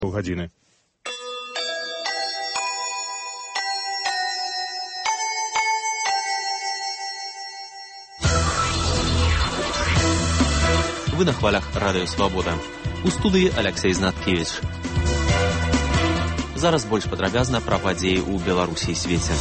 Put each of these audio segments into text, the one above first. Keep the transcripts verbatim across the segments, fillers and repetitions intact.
Паўгадзіны. Вы на хвалях Радыё Свабода. У студыі Аляксей Знаткевіч. Зараз больш падрабязна пра падзеі ў Беларусі і свеце.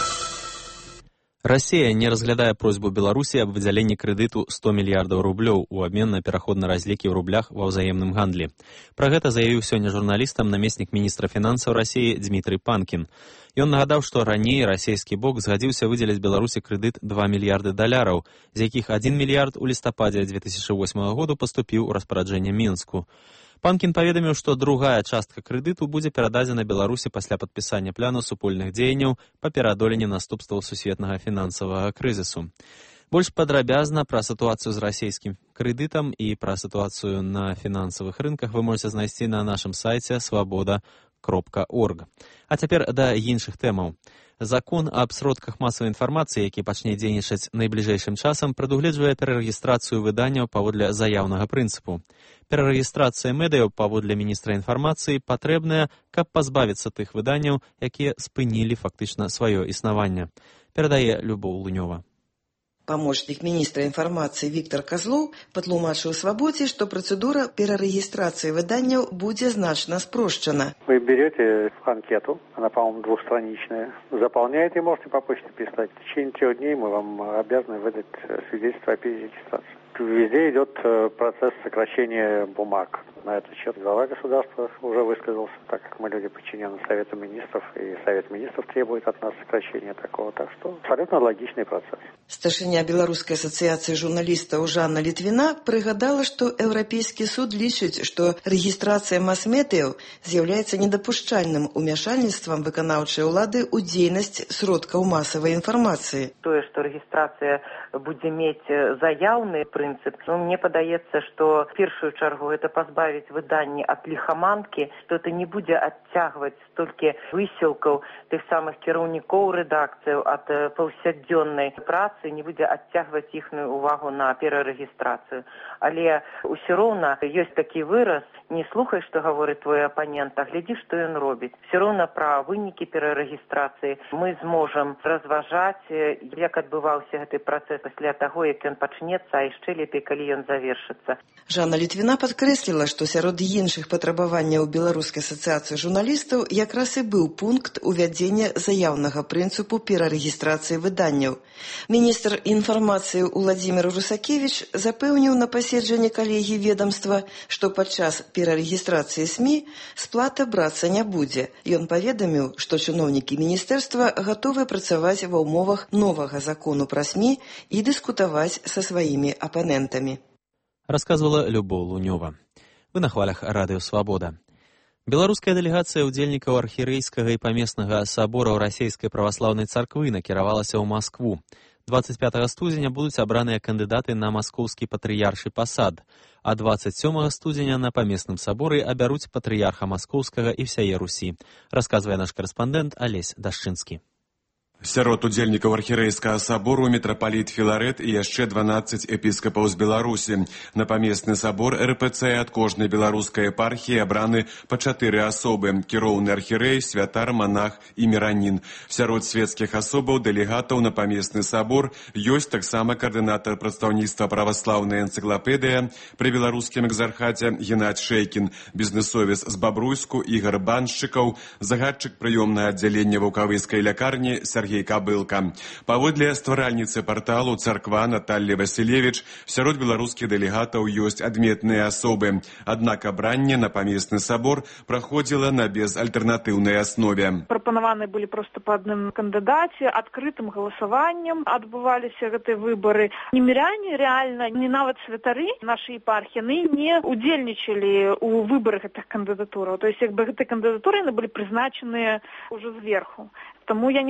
Расія не разглядае просьбу Беларусі аб выдзяленні крэдыту сто мільярдаў рублёў у абмен на пераход на разлікі ў рублях ва ўзаемным гандлі. Пра гэта заявіў сёння журналістам намеснік міністра фінансаў Расіі Дмітрый Панкін. Ён нагадаў, што раней расійскі бок згадзіўся выдзеліць Беларусі крэдыт два мільярды даляраў, з якіх адзін мільярд у лістападзе дзве тысячы восьмага году паступіў у распараджэнне Мінску. Панкін паведаміў, што другая частка крэдыту будзе перададзена Беларусі пасля падпісання пляну супольных дзеянняў па пераадоленні наступстваў сусветнага фінансавага крызісу. Больш падрабязна пра сітуацыю з расійскім крэдытам і пра сітуацыю на фінансавых рынках вы можете знайсці на нашым сайце свабода кропка орг. А цяпер да іншых тэмаў. Закон аб сродках масавай інфармацыі, які пачне дзейнічаць найбліжэйшым часам, прадугледжвае перарэгістрацыю выданняў паводле заяўнага прынцыпу. Перарэгістрацыя медыяў паводле міністра інфармацыі патрэбная, каб пазбавіцца тых выданняў, якія спынілі фактычна сваё існаванне. Перадае Любоў Лунёва. Помощник министра информации Виктор Козлов патлумачыў Свабодзе, что процедура перарегистрации выданняў будзе значна спрощена. Вы берете анкету, она, по-моему, двухстраничная, заполняете, можете по почте писать. В течение трех дней мы вам обязаны выдать свидетельство о перерегистрации. Везде идет процесс сокращения бумаг. На этот счет глава государства уже высказался, так как мы люди подчинены Совету министров, и Совет министров требует от нас сокращения такого. Так что абсолютно логичный процесс. Старшыня Беларускай асацыяцыі журналістаў Жанна Літвіна прыгадала, што Еўрапейскі суд лічыць, што рэгістрацыя мас-медыяў з'яўляецца недапушчальным умяшальніцтвам выканаўчай улады ў дзейнасць сродкаў масавай інфармацыі. Тое, што рэгістрацыя будзе мець заяўны прынцып, ну, мне падаецца, што в першую чаргу это пазбавіць выданні ад ліхаманкі, што это не будзе адцягваць столькі высілкаў тых самых кіраўнікоў рэдакцыяў ад паўсядзённай працы, не будзе адцягваць іхную увагу на перарэгістрацыю. Але ўсё роўна ёсць такі выраз: не слухай, што гаворыць твой апанент, а глядзі, што ён робіць. Все роўна пра вынікі перарэгістрацыі мы зможам разважаць, як адбываўся гэты працэс пасля таго, як ён пачнецца, а яшчэ лепей, калі ён завершыцца. Жанна Літвіна падкрэсліла, што сярод іншых патрабаванняў Беларускай асацыяцыі журналістаў якраз і быў пункт увядзення заяўнага прынцыпу перарэгістрацыі выданняў. Міністр інфармацыі Уладзімір Русакевіч запэўніў на паседжанні калегіі ведамства, што падчас перарэгістрацыі СМІ сплата брацца не будзе. Ён паведаміў, што чыноўнікі міністэрства гатовы працаваць ва ўмовах новага закону пра СМІ і дыскутаваць са сваімі апанентамі. Расказвала Любоў Лунёва. Вы на хвалях Радыё Свабода. Беларуская дэлегацыя ўдзельнікаў архірэйскага і памеснага сабораў расійскай праваслаўнай царквы накіравалася ў Маскву. дваццаць пятага студзеня будуць абраныя кандыдаты на маскоўскі патрыяршы пасад, а дваццаць сёмага студзеня на памесным саборы абяруць патрыярха маскоўскага і всяе Русі, расказвае наш карэспандэнт Алесь Дашчынскі. Сярод удзельнікаў архірэйскага сабору мітрапаліт Філарэт і яшчэ дванаццаць епіскапаў з Беларусі. На памесны сабор эр пэ цэ ад кожнай беларускай епархіі абраны па чатыры асобы: кіроўны архірэй, святар, манах і міранін. Сярод свецкіх асобаў дэлегатаў на памесны сабор ёсць таксама каардынатар прадстаўніцтва праваслаўнай энцыклапедыя пры беларускім экзархаце Геннадзь Шэйкін, бізнесовец з Бабруйску Ігар Баншчыкаў, загадчык прыёмнага аддзялення ваўкавыскай лякарні Сергей Кабылка. Паводле стваральніцы парталу «Царква» Наталлі Васілевіч, сярод беларускіх дэлегатаў ёсць адметныя асобы. Аднак абранне на памесны сабор праходзіла на безальтэрнатыўнай аснове. Прапанаваны былі проста па адным кандыдаце, адкрытым галасаваннем адбываліся гэтыя выбары. Не міряне, реально, не нават святары нашай епархіі, яны не удзельнічалі ў выбарах гэтых кандыдатураў. То есть, як бы гэтыя кандыдатуры яны былі прызначаныя ўжо зверху. Таму я не магу сказаць,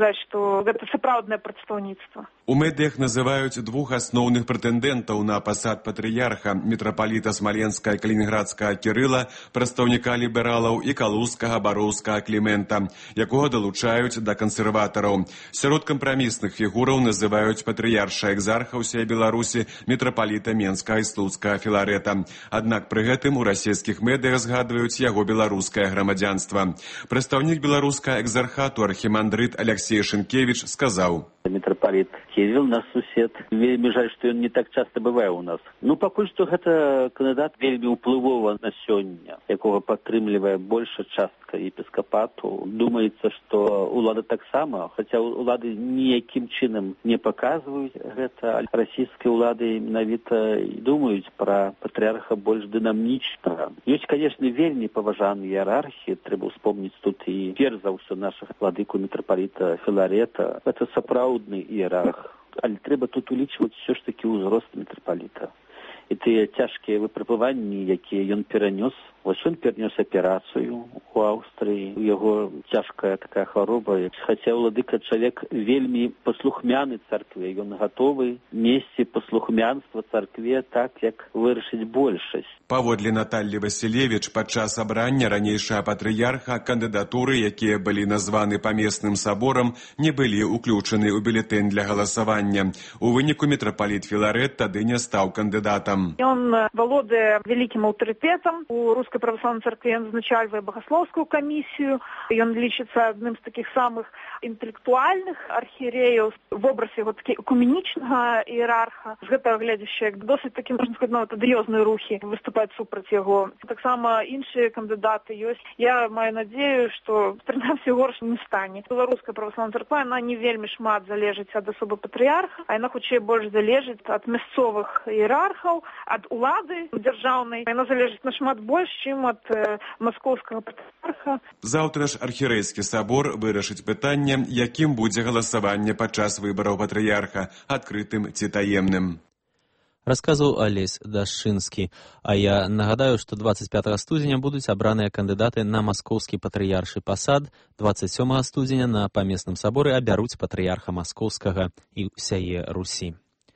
сказаць, што гэта сапраўднае прадстаўніцтва. У медыях называюць двух асноўных прэтэндэнтаў на пасад патрыярха: мітрапаліта Смаленскага і Калінінградскага Кірыла, прадстаўніка лібералаў, і калужскага Бароўскага Клімента, якога далучаюць да кансерватараў. Сярод кампрамісных фігураў называюць патрыярша экзарха ўсей Беларусі, мітрапаліта Менскага і Слуцкага Філарэта. Аднак пры гэтым у расійскіх медыях згадваюць яго беларускае грамадзянства. Прадстаўнік беларускага экзархату архімандрыт Алексей Шынкевіч сказаў: мітрапаліт Кірыл, наш сусед. Вельмі жаль, што ён не так часта бывае ў нас. Ну, пакуль што гэта кандыдат вельмі ўплывова на сёння, якога падтрымлівае большая частка епіскапату. Думаецца, што ўлада таксама, хаця ўлады ніякім чынам не паказваюць гэта, але расійскія ўлады менавіта думаюць пра патрыярха больш дынамічна. Ёсць, канешне, вельмі паважаныя іерархіі. Трэба ўспомніць тут і перш за ўсё нашых владыку мітрапаліта Філарета. Гэта сапраўдны іерарх. Але трэба тут улічваць все ж такі ўзрост мітрапаліта. І тыя цяжкія выпрабаванні, якія ён перанёс. Вось ён перанёс аперацыю у Аўстрыі. У яго цяжкая такая хвароба. Хаця ўладыка чалавек вельмі паслухмяны царкве. Ён гатовы несці паслухмянства царкве так, як вырашыць большасць. Паводле Наталлі Васілевіч, падчас абрання ранейшага патрыярха кандыдатуры, якія былі названы памесным саборам, не былі ўключаны ў бюлетэнь для галасавання. У выніку мітрапаліт Філарэт тады не стаў кандыдатам. Ён валодае вялікім аўтарытэтам у рускай православной церкви. Он узначальвае богословскую комиссию. Он лічыцца адным з таких самых інтэлектуальных архієреяў. Вобраз яго такі экуменічнага іерарха. З гэтага глядзячы, досыць такі, можна сказаць, нават адыёзныя рухі выступаюць супраць яго. Таксама іншыя кандыдаты ёсць. Я маю надзею, што прынамсі горш не стане. Беларуская православная церква, она не вельмі шмат залежыць ад асобы патрыярха, а яна хутчэй больш залежыць ад мясцовых іерархаў, ад улады дзяржаўнай. Яна залежыць нашмат больш, чым ад э, маскоўскага патрыярха. Заўтра ж архірэйскі сабор вырашыць пытанне, якім будзе галасаванне падчас выбараў патрыярха, адкрытым ці таемным. Расказваў Алесь Дашчынскі. А я нагадаю, што дваццаць пятага студзеня будуць абраныя кандыдаты на маскоўскі патрыяршы пасад, дваццаць сёмага студзеня на памесным саборы абяруць патрыярха маскоўскага і ўсяе Русі.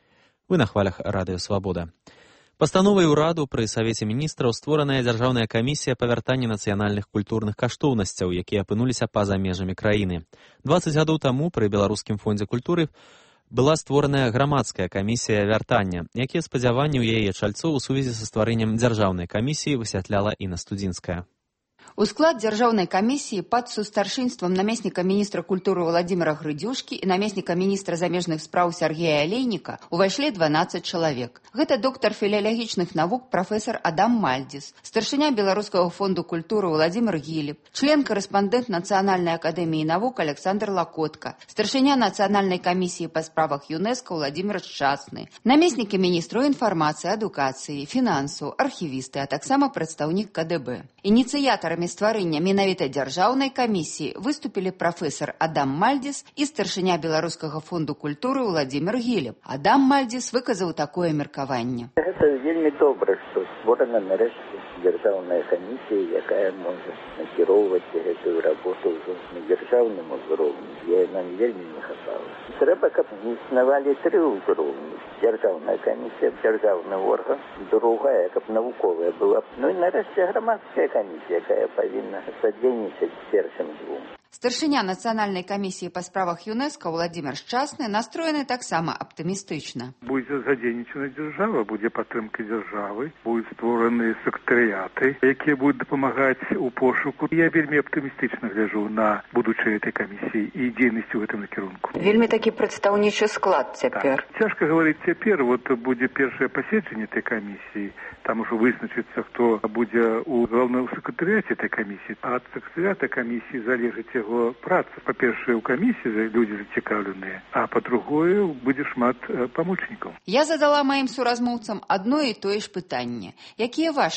Вы на хвалях Радыё Свабода. Пастановай ураду пры Савеце міністраў створаная дзяржаўная камісія па вяртанні нацыянальных культурных каштоўнасцяў, якія апынуліся па-за межамі краіны. дваццаць гадоў таму пры Беларускім фондзе культуры была створаная грамадская камісія вяртання, якія спадзяванні ў яе чальцоў у сувязі са стварэннем дзяржаўнай камісіі высвятляла Інна Студзінская. У склад дзяржаўнай камісіі пад сустаршынствам намесніка міністра культуры Владзіміра Грыдзюшкі і намесніка міністра замежных спраў Сергея Алейніка увайшлі дванаццаць чалавек. Гэта доктар філалагічных навук прафесар Адам Мальдзіс, старшыня Беларускага фонду культуры Владзімір Гіліп, член-карэспандэнт Нацыянальнай акадэміі навук Александр Лакотка, старшыня Нацыянальнай камісіі па справах ЮНЕСКО Владзімір Шчасны, намеснікі міністру інфармацыі, адукацыі, фінансаў, архівісты, а таксама прадстаўнік КДБ. Ініцыятарамі стварэння менавіта дзяржаўнай камісіі выступілі прафесар Адам Мальдзіс і старшыня Беларускага фонду культуры Владзімір Гіліп. Адам Мальдзіс выказаў такое меркаванне. Гэта вельмі добра, што створана нарэшце дзяржаўная камісія, якая можа накіроўваць гэтую работу ўжо на дзяржаўным узроўні. Я нам вельмі не хапала. Трэба, каб існавалі тры ўзроўні. Дзяржаўная камісія, дзяржаўны орган, другая, каб навуковая была. Ну і нарэшце грамадская камісія, якая павінна садзейнічаць першым двум. Старшыня Нацыянальнай камісіі па справах ЮНЕСКО Владзімір Шчасны настроены таксама аптымістычна. Будзе задзейнічана дзяржава, будзе падтрымка дзяржавы, будуць створаны сектарыяты, якія будуць дапамагаць у пошуку. Я вельмі аптымістычна гляджу на будучае этой камісіі і дзейнасць у гэтым накірунку. Вельмі такі прадстаўнічы склад цяпер. Так. Цяжка гаварыць цяпер, вот будзе першае паседжанне этой камісіі, там ужо вызначыцца, хто будзе у галоўным сектарыяце этой камісіі. А ад сектарыята камісіі залежыць яго праца. Па-першае, у камісіі людзі зацікаўленыя, а па-другое, будзе шмат памочнікаў. Я задала маім суразмоўцам адно і тое ж пытанне. Якія вашыя мары?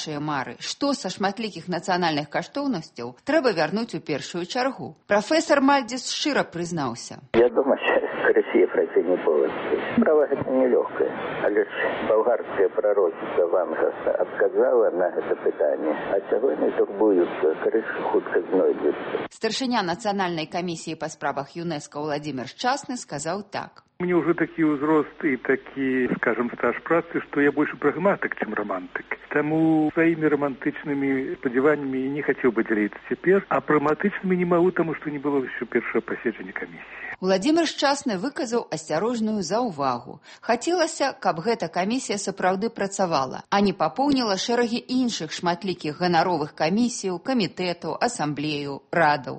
памяры, што са шматлікіх нацыянальных каштоўнасцяў трэба вярнуць у першую чаргу. Прафесор Мальдзіс шчыра прызнаўся. Я думаю, Россия пройти не полностью. Справа это нелегкая. А лишь болгарское пророчество Вангаса отказало на это питание. А сегодня турбуются, крыша худко знойдется. Старшыня Нацыянальнай камісіі па справах ЮНЕСКО Владимир Счасны сказаў так. У меня уже такие узрост и такие, скажем, стаж працы, что я больше прагматик, чем романтик. Тому своими романтичными сподіваннями и не хотел бы делиться теперь, а прагматичными не могу, потому что не было еще первого посещения комиссии. Владимир Счасны выказаў асцярожную заўвагу. Хацелася, каб гэта камісія сапраўды працавала, а не папоўніла шэрагі іншых шматлікіх ганаровых камісіяў, камітэтаў, асамблею, радаў.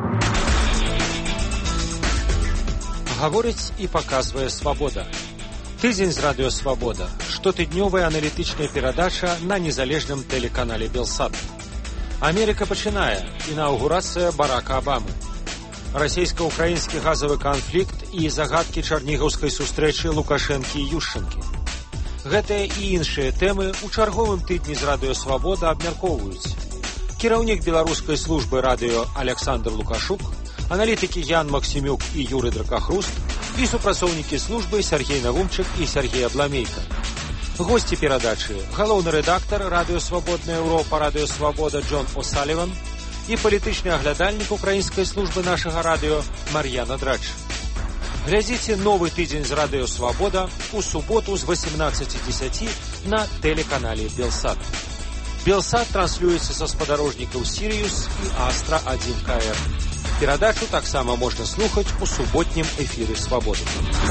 Гаворыць і паказвае «Свабода». Тыдзень з радыё «Свабода». Штотыднёвая аналітычная перадача на незалежным тэлеканале «Белсат». Америка пачынае. Інаўгурацыя Барака Обамы. Расійска-украінскі газавы канфлікт і загадкі чарнігаўскай сустрэчы Лукашэнкі і Ющэнкі. Гэтыя і іншыя тэмы ў чарговым тыдні з радыё «Свабода» абмяркоўваюць. Кіраўнік беларускай службы радыё Александр Лукашук, аналітыкі Ян Максімюк і Юры Дракахруст і супрацоўнікі службы Сергей Навумчык і Сергей Абламейка. Госці перадачы – галоўны рэдактар радыё «Свабодная Еўропа», радыё «Свабода» Джон О'Саліван і палітычны аглядальнік украінскай службы нашага радыё Мар'яна Драч. Глядзіце новы тыдзень з радыё «Свабода» у суботу з восемнадцати десяти на тэлеканале «Белсат». «Белсат» транслюецца са спадарожнікаў «Сірыюс» і «Астра один ка эр». Перадачу таксама можна слухаць у суботнім эфіры «Свабоды».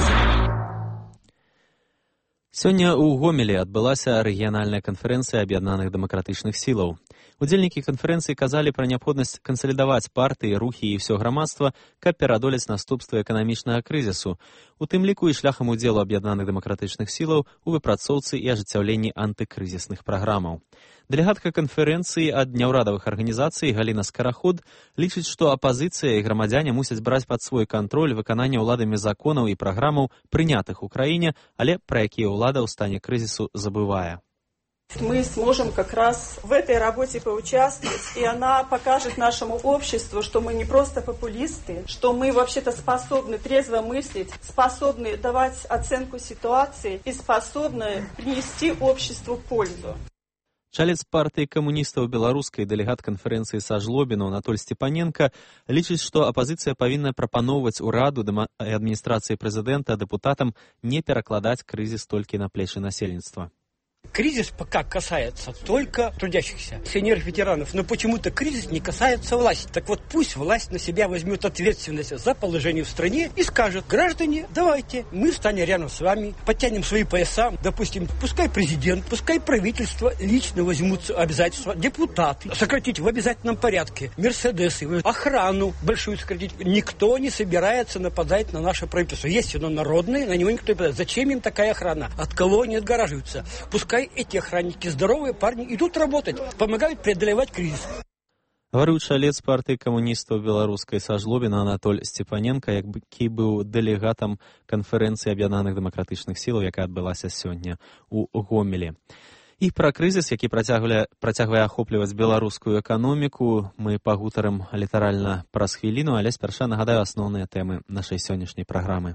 Сёння ў Гомелі адбылася рэгіянальная канферэнцыя аб'яднаных дэмакратычных сілаў. Удзельнікі канферэнцыі казалі пра неабходнасць кансалідаваць партыі, рухі і ўсё грамадства, каб пераадолець наступствы эканамічнага крызісу, у тым ліку і шляхам удзелу аб'яднаных дэмакратычных сілаў у выпрацоўцы і ажыццяўленні антыкрызісных праграмаў. Дэлегатка канферэнцыі ад няўрадавых арганізацый Галіна Скараход лічыць, што апазіцыя і грамадзяне мусяць браць пад свой кантроль выкананне ўладамі законаў і праграмаў, прынятых у краіне, але пра якія ўлада ў стане крызісу забывае. Мы сможем как раз в этой работе поучаствовать, и она покажет нашему обществу, что мы не просто популисты, что мы вообще-то способны трезво мыслить, способны давать оценку ситуации и способны принести обществу пользу. Чалец партыі камуністаў беларускай дэлегат канферэнцыі са Жлобіну Анатоль Степаненко лічыць, што апазіцыя павінна прапаноўваць ураду і адміністрацыі прэзідэнта дэпутатам не перакладаць крызіс толькі на плечы насельніцтва. Кризис пока касается только трудящихся, сеньоров-ветеранов, но почему-то кризис не касается власти. Так вот, пусть власть на себя возьмет ответственность за положение в стране и скажет: граждане, давайте, мы встанем рядом с вами, подтянем свои пояса, допустим, пускай президент, пускай правительство лично возьмутся обязательства, депутаты, сократить в обязательном порядке мерседесы, охрану большую сократить. Никто не собирается нападать на наше правительство. Есть оно народное, на него никто не нападает. Зачем им такая охрана? От кого они отгораживаются? Пускай эти охранники, здоровые парни, идут работать, помогают преодолевать кризис. Говорыў чалец партыі камуністаў беларускай са Жлобіна Анатоль Степаненко, які быў дэлегатам канферэнцыі аб'яднаных дэмакратычных сілаў, якая адбылася сёння ў Гомелі. І пра крызіс, які працягвае ахопліваць беларускую эканоміку, мы пагутарым літаральна праз хвіліну, але спярша нагадаю асноўныя тэмы нашай сённяшняй праграмы.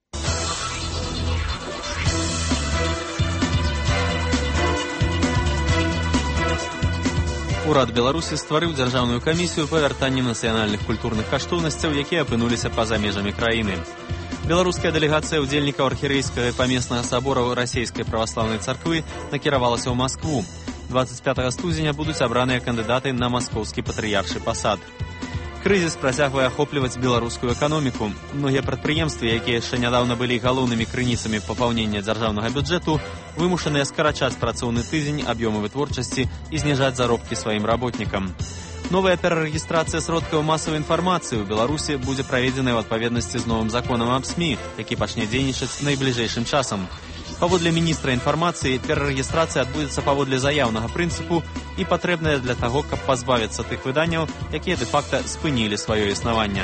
Урад Беларусі стварыў дзяржаўную камісію па вяртанні нацыянальных культурных каштоўнасцяў, якія апынуліся па-за межамі краіны. Беларуская дэлегацыя ўдзельнікаў архірэйскага і памеснага сабораў расійскай праваслаўнай царквы накіравалася ў Маскву. двадцать пятага студзеня будуць абраныя кандыдаты на маскоўскі патрыяршы пасад. Крызіс працягвае ахопліваць беларускую эканоміку. Многія прадпрыемствы, якія яшчэ нядаўна былі галоўнымі крыніцамі папаўнення дзяржаўнага бюджэту, вымушаныя скарачаць працоўны тыдзень, аб'ёмы вытворчасці і зніжаць заробкі сваім работнікам. Новая перарэгістрацыя сродкаў масавай інфармацыі ў Беларусі будзе праведзеная ў адпаведнасці з новым законам аб СМІ, які пачне дзейнічаць найбліжэйшым часам. Паводле міністра інфармацыі, перарэгістрацыя адбудзецца паводле заяўнага прынцыпу і патрэбная для таго, каб пазбавіцца тых выданняў, якія дэ-факта спынілі сваё існаванне.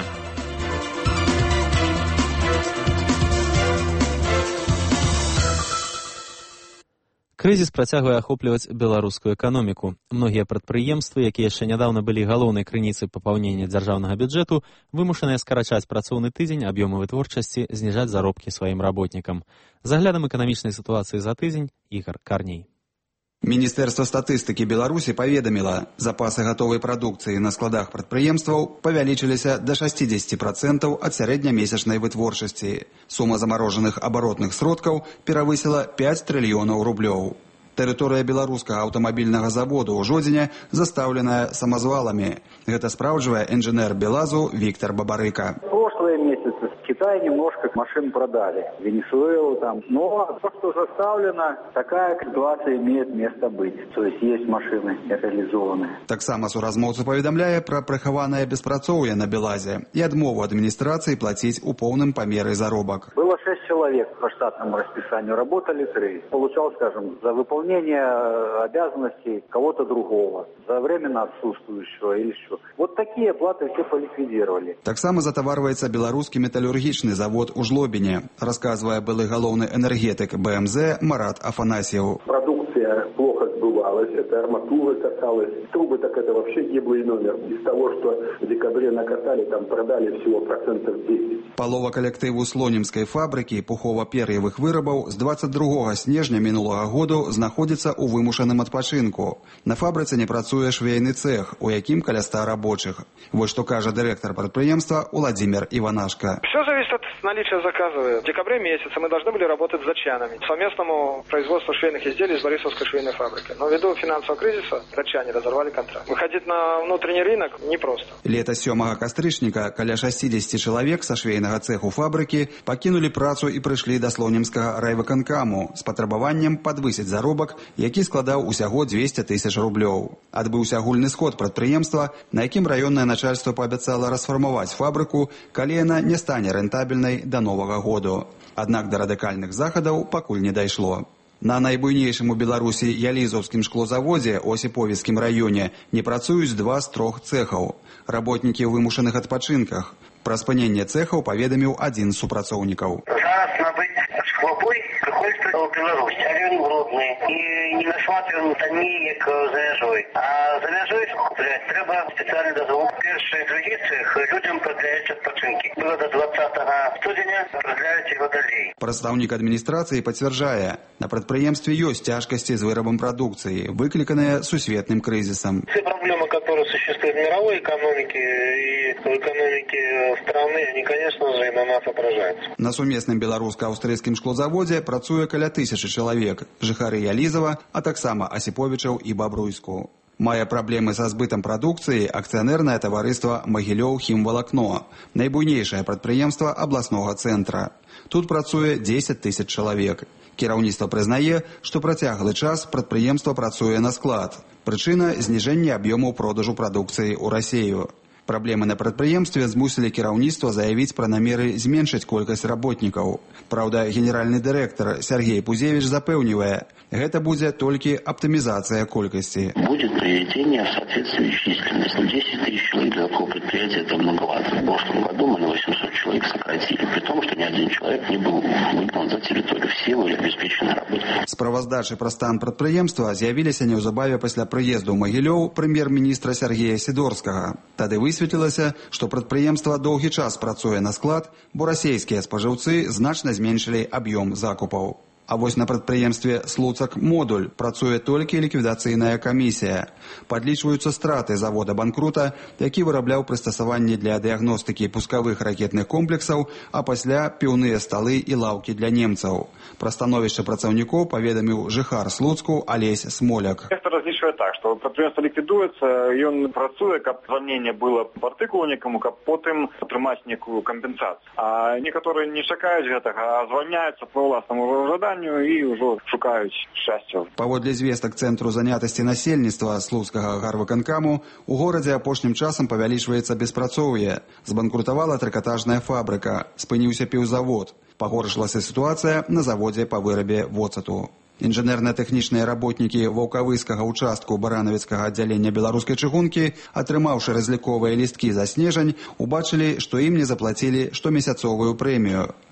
Крызіс працягвае ахопліваць беларускую эканоміку. Многія прадпрыемствы, якія яшчэ нядаўна былі галоўнай крыніцай папаўнення дзяржаўнага бюджэту, вымушаныя скарачаць працоўны тыдзень, аб'ёмы вытворчасці, зніжаць заробкі сваім работнікам. З аглядам эканамічнай сітуацыі за тыдзень Ігор Карней. Міністэрства статыстыкі Беларусі паведаміла, запасы гатовай прадукцыі на складах прадпрыемстваў павялічыліся да шэсцідзесяці працэнтаў ад сярэднямесячнай вытворчасці. Сума замарожаных абаротных сродкаў перавысіла пяць трыльёнаў рублёў. Тэрыторыя беларускага аўтамабільнага заводу ў Жодзіне застаўленая самазваламі. Гэта спраўджвае інжынер Белазу Віктор Бабарыка. Прошлые месяцы в Китае немножко машин продали. Венесуэлу там. Но то, что заставлено, такая ситуация имеет место быть. То есть есть машины реализованные. Таксама суразмоўца паведамляе пра прыхаванае беспрацоўе на Белазе і адмову адміністрацыі плаціць у поўным памеры заробак. Было шесть человек по штатному расписанию, работали три. Получал, скажем, за выполнение обязанностей кого-то другого, за временно отсутствующего или еще. Вот такие платы все поликвидировали. Таксама затаварваецца беларускі металлургічны завод у Жлобіне, расказвае былы галоўны энергетик бэ эм зэ Марат Афанасьев. Продукция плохо сбывалась, это арматура касалась, трубы, так это вообще гиблый номер. Из того, что в декабре накатали, там продали всего процентов десять. Палова калектыву слонімскай фабрыкі пухова-пер'явых вырабаў з двадцать другога снежня мінулага году знаходзіцца ў вымушаным адпачынку. На фабрыцы не працуе швейны цех, у якім каля ста рабочих. Вот что кажа директор предприемства Владимир Иванашко. Все зависит от наличия заказа. В декабре месяце мы должны были работать с датчанами, совместному производству швейных изделий из Борисовской швейной фабрики. Но ввиду финансового кризиса датчане разорвали контракт. Выходить на внутренний рынок непросто. Лета сёмага кастрычніка каля шэсцідзесяці чалавек са швейнага цеху фабрыкі пакінулі працу і прыйшлі да слонімскага райвыканкаму з патрабаваннем падвысіць заробак, які складаў усяго дзвесце тысяч рублёў. Адбыўся агульны сход прадпрыемства, на якім раённае начальство паабяцала расфармаваць фабрыку, калі яна не стане рэнтабельнай да новага году. Аднак да радыкальных захадаў пакуль не дайшло. На найбуйнейшым у Беларусі Ялізаўскім шклозаводзе ў Осіповіцкім раёне не працуюць два з трох цэхаў. Работнікі ў вымушаных адпачынках. Пра спыненне цэхаў паведаміў адзін з супрацоўнікаў. Зараз набыць шклобой прыходзіць ў Беларусь, але ён гродны і не насматриваем неяк за мяжой. А за мяжой купляць трэба спецыяльны дазвол. Першы і другі цэх людзям прадляюць адпачынкі. Было до двадцатага студзеня, прадляюць яго далей. Прадстаўнік адміністрацыі пацвярджае, на прадпрыемстве ёсць цяжкасці з вырабам прадукцыі, выкліканыя сусветным крызісам. Все проблемы, которые существуют в мировой экономике и в экономике страны, они, конечно же, и на нас отражаются. На сумесным беларуска-аўстрыйскім шклозаводзе працуе каля тысячы чалавек, жыхары Ялізава, а таксама Асіповічаў і Бабруйску. Мае праблемы са збытам прадукцыі акцыянернае таварыства «Магілёў хімвалакно», найбуйнейшае прадпрыемства абласнога цэнтра. Тут працуе дзесяць тысяч чалавек. Кіраўніцтва прызнае, што працяглы час прадпрыемства працуе на склад. Прычына – зніжэнне аб'ёмаў продажу прадукцыі ў Расею. Праблемы на прадпрыемстве змусілі кіраўніцтва заявіць пра намеры зменшыць колькасць работнікаў. Праўда, генеральны дырэктар Сергей Пузевич запэўнівае, гэта будзе толькі аптымізацыя колькасці. Будет приведение в соответствии с численностью. десять тысяч человек для такого предприятия это многовато. В прошлом году мы на восемьсот человек сократили, при том, что ни один человек не был выгнан за территорию. Все были обеспечены работой. Справаздачы пра стан прадпрыемства з'явіліся неўзабаве пасля прыезду ў Магілёў прэм'ер-міністра Сергея Сідорскага. Тады высветлілася, што прадпрыемства доўгі час працуе на склад, бо расейскія спажыўцы значна зменшылі аб'ём закупаў. А вось на прадпрыемстве «Слуцак-Модуль» працуе толькі ліквідацыйная камісія. Падлічваюцца страты завода-банкрута, які вырабляў прыстасаванні для дыягностыкі пускавых ракетных комплексаў, а пасля піўныя сталы і лаўкі для немцаў. Пра становішча працаўнікоў паведаміў жыхар Слуцку Алесь Смоляк. Это разлічвае так, што прадпрыемства ліквідуецца, ён працуе, каб звальненне было па артыкулу некаму, каб потым атрымаць некую кампенсацыю. А некаторыя не чакаюць гэтага, а звальняюцца па ўласнаму жаданню і ўжо шукаюць шчасця. Паводле звестак Цэнтру занятасці насельніцтва Слуцкага гарвыканкаму, у горадзе апошнім часам павялічваецца беспрацоўе. Збанкрутавала трыкатажная фабрыка, спыніўся піўзавод. Пагоршылася сітуацыя на заводзе па вырабе воцату. Інжынерна-тэхнічныя работнікі ваўкавыскага ўчастку баранавіцкага аддзялення беларускай чыгункі, атрымаўшы разліковыя лісткі за снежань, убачылі, што ім не заплацілі штомесяцовую прэмію.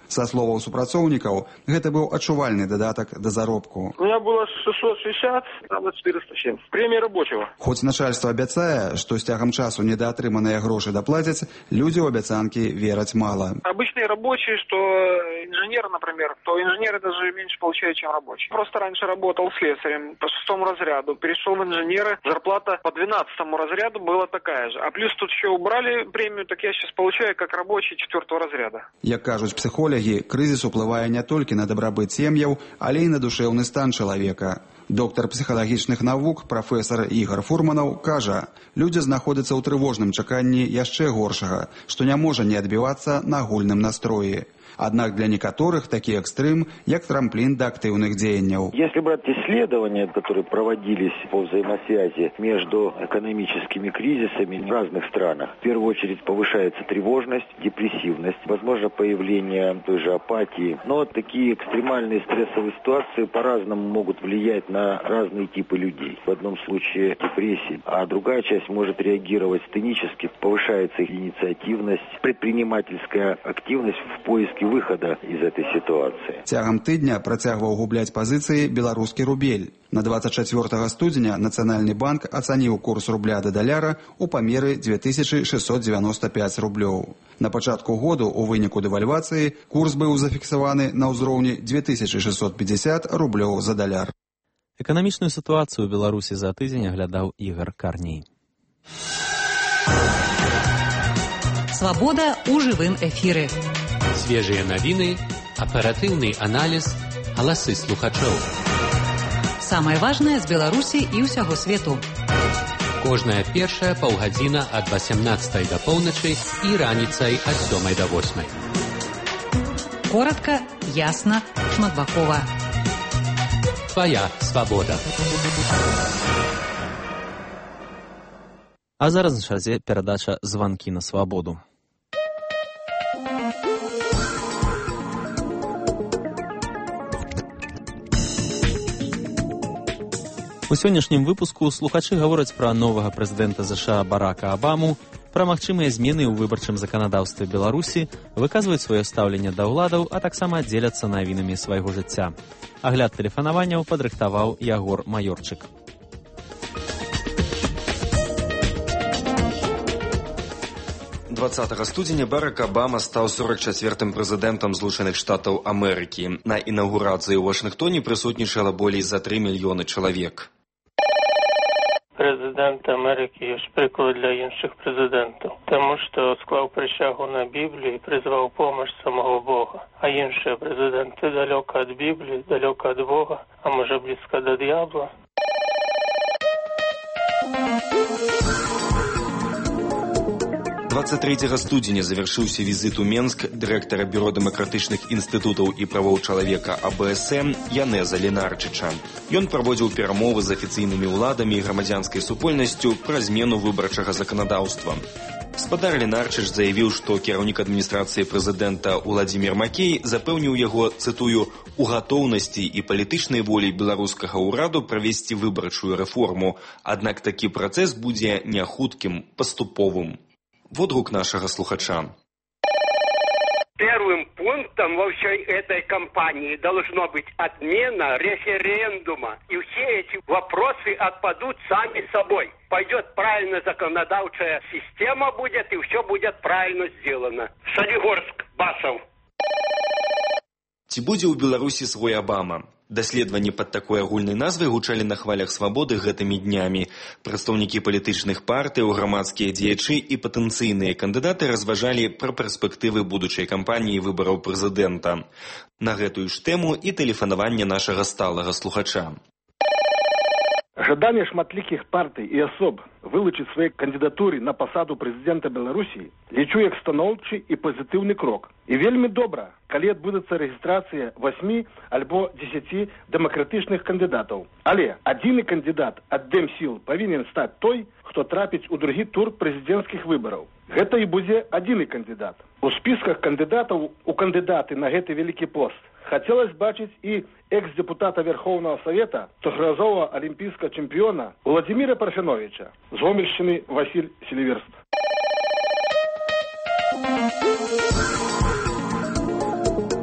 Са словаў супрацоўнікаў, гэта быў адчувальны дадатак да заробку. У меня было шестьсот шестьдесят, правда четыреста семь. Премия рабочего. Хоць начальство абяцае, што з цягам часу недаатрыманыя грошы даплацяць, людзі ў абяцанкі вераць мала. Обычные рабочие, что инженеры, например, то инженеры даже меньше получают, чем рабочие. Просто раньше работал слесарем по шестому разряду, перешел в инженеры, зарплата по двенадцатому разряду была такая же. А плюс тут еще убрали премию, так я сейчас получаю как рабочий четвертого разряда. Як кажуць псіхолагі, крызіс уплывае не толькі на дабрабыт сем'яў, але і на душэўны стан чалавека. Доктар псіхалагічных навук, прафесар Ігор Фурманаў, кажа, людзі знаходзяцца ў трывожным чаканні яшчэ горшага, што не можа не адбівацца на агульным настроі. Однако для некоторых такі экстрым, як трамплин до активных деяний. Если брать исследования, которые проводились по взаимосвязи между экономическими кризисами в разных странах, в первую очередь повышается тревожность, депрессивность, возможно появление той же апатии. Но такие экстремальные стрессовые ситуации по-разному могут влиять на разные типы людей. В одном случае депрессия, а другая часть может реагировать стенически, повышается их инициативность, предпринимательская активность в поиске выхода из этой ситуации. Цягам тыдня працягваў губляць пазіцыі беларускі рубель. На двадцать четвёртага студзеня Нацыянальны банк ацаніў курс рубля да даляра у памеры две тысячи шестьсот девяносто пять рублёў. На пачатку году у выніку дэвальвацыі курс быў зафіксаваны на ўзроўні две тысячи шестьсот пятьдесят рублёў за даляр. Эканамічную сітуацыю ў Беларусі за тыдзень аглядаў Ігор Карней. Свабода ў жывым эфіры. Свежие новины, оперативный анализ, голосы слухачоў. Самое важное з Беларусі і ўсяго свету. Кожная першая паўгадзіна ад восемнадцатай да поўначы і раніцай ад сёмай да восьмай. Коротко, ясно, шматбакова. Твоя свобода. А зараз на чарзе перадача «Званкі на свабоду». У сённяшнім выпуску слухачы гавораць пра новага прэзідэнта ЗША Барака Абаму, пра магчымыя змены ў выбарчым заканадаўстве Беларусі, выказваюць сваё стаўленне да ўладаў, а таксама дзеляцца навінамі свайго жыцця. Агляд тэлефанаванняў падрыхтаваў Ягор Маёрчык. двадцатага студзеня Барак Абама стаў сорок чацвёртым прэзідэнтам Злучаных Штатаў Амерыкі. На інаўгурацыі ў Вашынгтоне прысутнічала болей за тры мільёны чалавек. Прэзідэнт Амерыкі ёсць прыклад для іншых прэзідэнтаў, таму што склаў прысягу на Бібліі і прызваў помощь самого Бога. А іншыя прэзідэнты далёка ад Бібліі, далёка ад Бога, а можа блізка да д'ябла. двадцать трэцяга студзеня завяршыўся візіт у Менск дырэктара бюро дэмакратычных інстытутаў і правоў чалавека А Б С М Янеза Ленарчыча. Ён праводзіў перамовы з афіцыйнымі ўладамі і грамадзянскай супольнасцю пра змену выбарчага заканадаўства. Спадар Ленарчыч заявіў, што кіраўнік адміністрацыі прэзідэнта Уладзімір Макей запэўніў яго, цытую, у гатоўнасці і палітычнай волі беларускага ўраду правесці выбарчую рэформу, аднак такі працэс будзе не хуткім, паступовым. Водгук нашего слухача. Первым пунктом во всей этой кампании должно быть отмена референдума. И все эти вопросы отпадут сами собой. Пойдет правильно законодавчая система будет, и все будет правильно сделано. Солигорск, Басов. Ці будзе ў Беларусі свой Абама? Даследаванні пад такой агульнай назвай гучалі на хвалях свабоды гэтымі днямі. Прадстаўнікі палітычных партый, грамадскія дзеячы і патэнцыйныя кандыдаты разважалі пра перспектывы будучай кампаніі выбараў прэзідэнта. На гэтую ж тэму і тэлефанаванне нашага сталага слухача. Жаданне шматлікіх партый і асоб вылучыць свае кандыдатуры на пасаду прэзідэнта Беларусі лічу як станоўчы і пазітыўны крок. І вельмі добра, калі адбудзецца рэгістрацыя восьмі альбо дзесяці дэмакратычных кандыдатаў. Але адзіны кандыдат ад Дэмсіл павінен стаць той, хто трапіць у другі тур прэзідэнцкіх выбараў. Гэта і будзе адзіны кандыдат. У спісках кандыдатаў у кандыдаты на гэты вялікі пост хацелось бачыць і экс-депутата Верховного Совета, трохразового олимпийского чемпиона Владимира Парфеновича, з Гомельщины Василь Селиверст.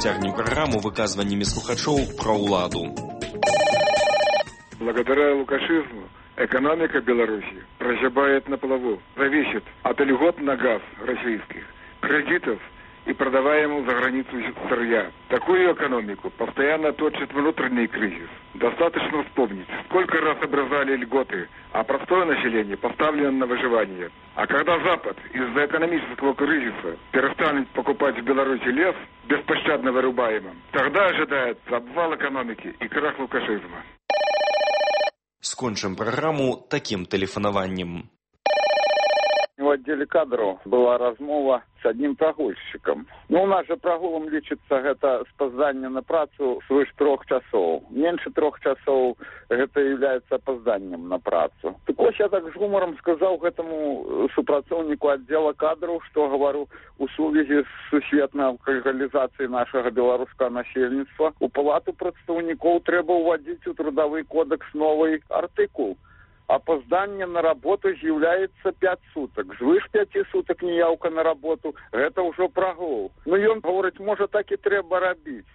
працягнем праграму выказваннямі слухачоў пра ўладу. Благодаря лукашизму экономика Беларуси прозябает на плаву, зависит от льгот на газ российских, кредитов и продаваемого за границу сырья. Такую экономику постоянно точит внутренний кризис. Достаточно вспомнить, сколько раз образовали льготы, а простое население поставлено на выживание. А когда Запад из-за экономического кризиса перестанет покупать в Беларуси лес, беспощадно вырубаемым, тогда ожидается обвал экономики и крах лукашизма. Скончым праграму таким тэлефанаваннем. В отделе кадров была размова с одним прогульщиком. Ну, у нас же прогулом лічыцца гэта спазданне на працу свыш трох часоў. Меньше трех часов это является опозданием на працу. Так вот, я так с гумором сказал этому супрацоўніку отдела кадров, что говорю, у сувязі с сусветной алкоголизацией нашего белорусского насельніцтва у палату прадстаўнікоў трэба ўводзіць у трудовый кодекс новый артыкул. Опоздание на работу з'яўляецца пять суток. Звыш пяти суток неяўка на работу, гэта ўжо прагул. Ну ён гаворыць, можа так і трэба рабіць.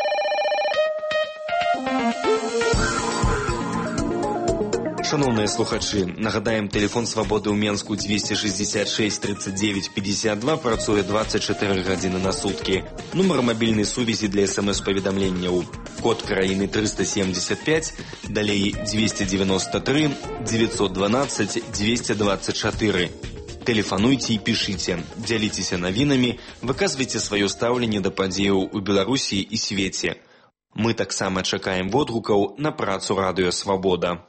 Шановныя слухачы, нагадаем, тэлефон свабоды ў Менску двести шестьдесят шесть тридцать девять пятьдесят два працуе двадцать четыре гадзіны на суткі. Нумар мабільнай сувязі для смс-паведамленняў. Код краіны триста семьдесят пять, далей двести девяносто три девятьсот двенадцать двести двадцать четыре. Тэлефануйце і пішыце, дзяліцеся навінамі, выказвайце сваё стаўленне да падзеяў у Беларусі і свеце. Мы таксама чакаем водгукаў на працу радыё «Свабода».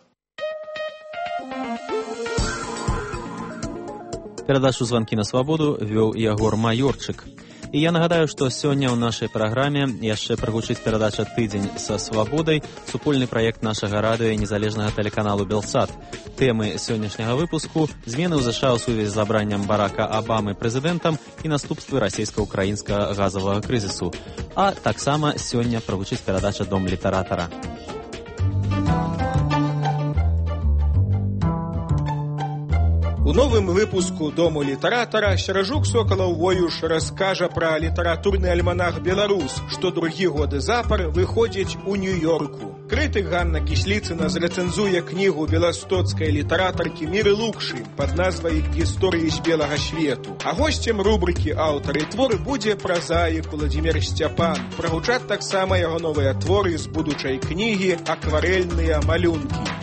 Перадачу «Званкі на свабоду» вёў Ягор Маёрчык. І я нагадаю, што сёння ў нашай праграме яшчэ прагучыць перадача «Тыдзень са свабодай», супольны праект нашага радыё і незалежнага тэлеканалу «Белсат». Тэмы сённяшняга выпуску – змены ў ЗША ў сувязі з абраннем Барака Абамы прэзідэнтам і наступствы расійска-ўкраінскага газавага крызісу. А таксама сёння прагучыць перадача «Дом літаратара». У новым выпуску «Дому літаратара» Серажук Сокалаў-Воюш раскажа пра літаратурны альманах «Беларус», што другі годы запар выходзіць у Нью-Йорку. Крытык Ганна Кісліцына зрэцэнзуе кнігу беластоцкай літаратаркі Міры Лукшы пад назвай «Гісторыі з белага свету». А госцем рубрыкі «Аўтары творы» будзе празаік Уладзімір Сцяпан. Прагучаць таксама яго новыя творы з будучай кнігі «Акварэльныя малюнкі».